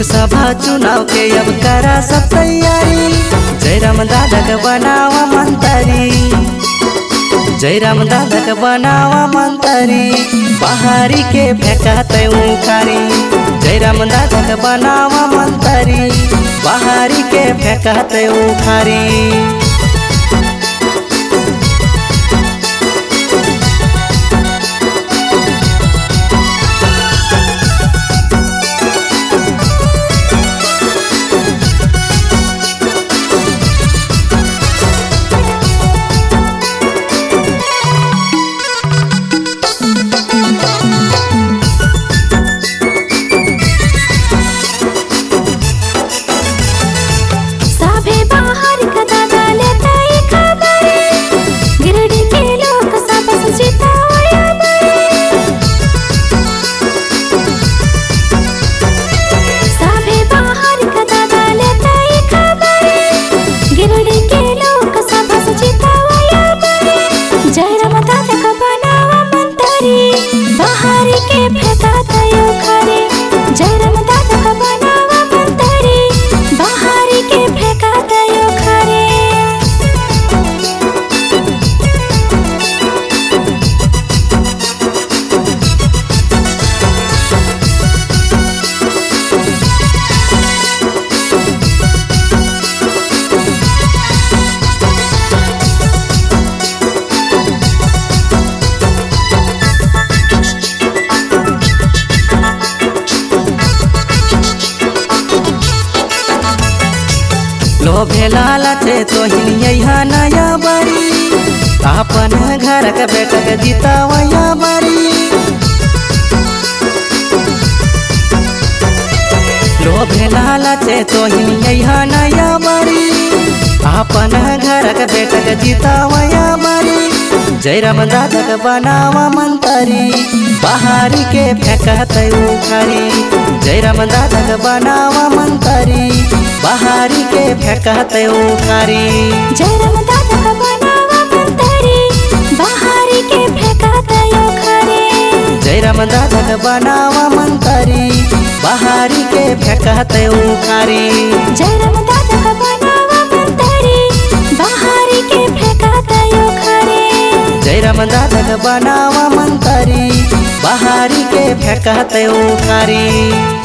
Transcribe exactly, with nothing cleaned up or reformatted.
लोकसभा चुनाव के अब करा सब तैयारी। जयराम दादा के बनावा मंत्री, जयराम दादा के बनावा मंत्री, बाहरी के फेंकाते उखारी। जयराम दादा के बनावा मंत्री, बाहरी के फेंकाते उखारी। लोभे लालचे तो हिलिया नया बारी, अपन घर के बेटा के जीतावया बारी। लोभे लालचे तो हिलिया नया बारी, अपन घर के बेटा के जीतावया बारी। जयराम दादा के बनावा मंत्री, बाहरी के फेंकाते उखारी। जयराम दादा के बनावा मंत्री, बाहरी के फेंकाते उखारी। जयराम दादा के बनावा मंत्री, बाहरी के फेंकाते उखारी। जयराम दादा के बनावा मंत्री, बाहरी के फेंकाते उखारी। जयराम दादा के बनावा मंत्री, बाहरी के फेंकाते उखारी। जयराम दादा के बनावा मंत्री, बाहरी के फेंकाते उखारी।